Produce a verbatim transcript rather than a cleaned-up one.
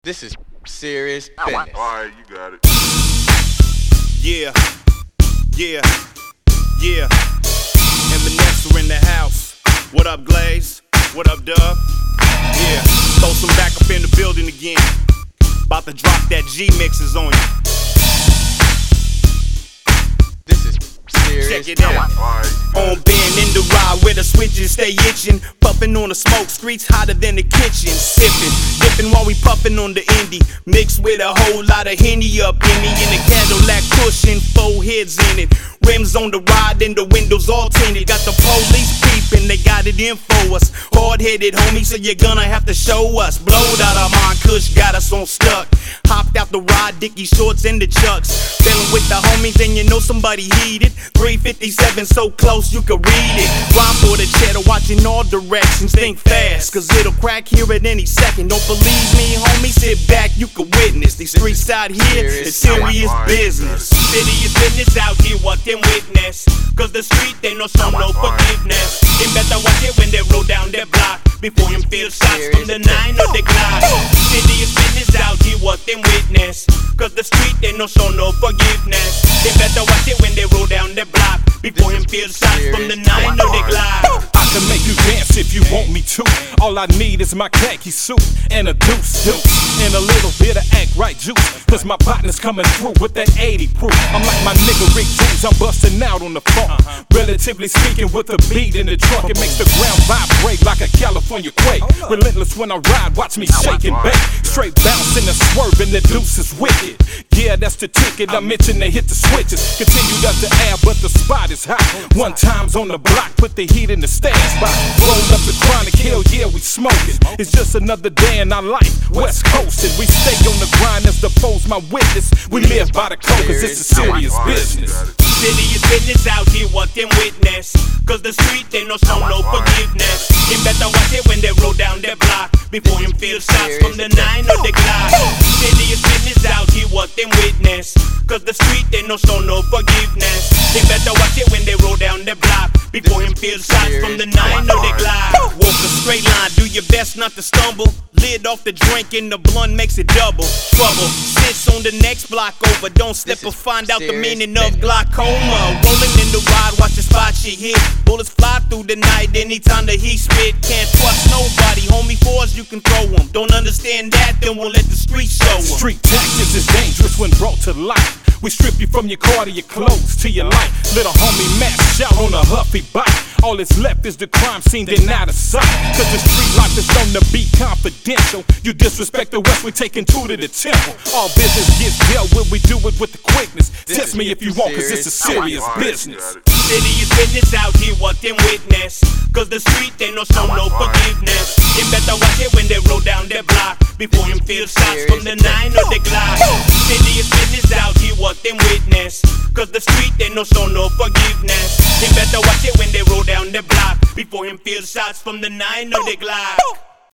This is serious business. Alright, you got it. Yeah, yeah, yeah. And Vanessa in the house. What up, Glaze? What up, Dub? Yeah, throw some back up in the building again. About to drop that G mixes on you. This is serious. Check it out. Alright. On bend in the ride where the switches stay itching. Puffin' on the smoke, streets hotter than the kitchen. Sippin', dippin' while we puffin' on the Indy. Mixed with a whole lot of Henny up in me. In a Cadillac cushion, four heads in it. Rims on the ride and the windows all tinted. Got the police peeping, they got it in for us. Hard-headed homie, so you're gonna have to show us. Blowed out our mind, Kush got us on stuck. Hopped out the ride, Dickie shorts and the chucks. Feelin' with the homies and you know somebody heated. three fifty-seven so close you could read it. Rhyme for the cheddar, watching all directions. Think fast, cause it'll crack here at any second. Don't believe me, homie, sit back, you can witness. These streets out here, it's serious business. Serious business out here, what them witness. Cause the street, they no show no forgiveness. They better watch it when they roll down their block. Before him feel shots from the nine or the Glock. Serious business out here, what them witness. Cause the street, they no show no forgiveness. They better watch it when they roll down their block. Before him feel shots from the nine or the Glock. I can make you dance if you want me to. All I need is my khaki suit and a deuce, deuce, and a little bit of act right juice. Cause my partner's coming through with that eighty proof. I'm like my nigga Rick James, I'm busting out on the phone. Relatively speaking, with a beat in the trunk, it makes the ground vibrate like a California quake. Relentless when I ride, watch me shake and bake. Straight bouncing and swerving, the deuce is wicked. Yeah, that's the ticket. I mentioned they hit the switches. Continue up the air, but the spot is hot. One time's on the block, put the heat in the stash spot. Roll up the chronic, hell yeah, we smoking. It's just another day in our life, West Coastin'. We stay on the grind as the foes my witness. We live by the code, cause it's a serious business. Serious business out here, what them witness. Cause the street, they no show no forgiveness. They better watch it when they roll down their block. Before him feel shots from the nine or the Glock. Serious business out here, what them witness. Cause the street, they no show no forgiveness. They better watch it when they roll down their block. Before him feel shots from the nine or the Glock. Walk a straight line, do your best not to stumble. Lid off the drink and the blunt makes it double. Trouble sits on the next block over. Don't slip or find out the meaning of glaucoma. Rolling in the ride, watch the spot she hit. Bullets fly through the night anytime the heat spit. Can't trust nobody, homie, fours you can throw them. Don't understand that, then we'll let the streets show them. Street tactics is dangerous when brought to light. We strip you from your car to your clothes to your life. Little homie Matt shout on a huffy bike. All that's left is the crime scene, then out of sight. Cause the street life is known to be confidential. You disrespect the West, we taking two to the temple. All business gets dealt with, we do it with the quickness. Test me if you want, cause it's a serious business. Serious business out here, what them witness. Cause the street, they no show no forgiveness. They better watch it when they roll down their block. Before him feel shots from the nine or the Glock. Serious business out here, what them witness. Cause the street, they no show no forgiveness. They better watch it when they roll down the block. Before him feel shots from the nine or the Glock.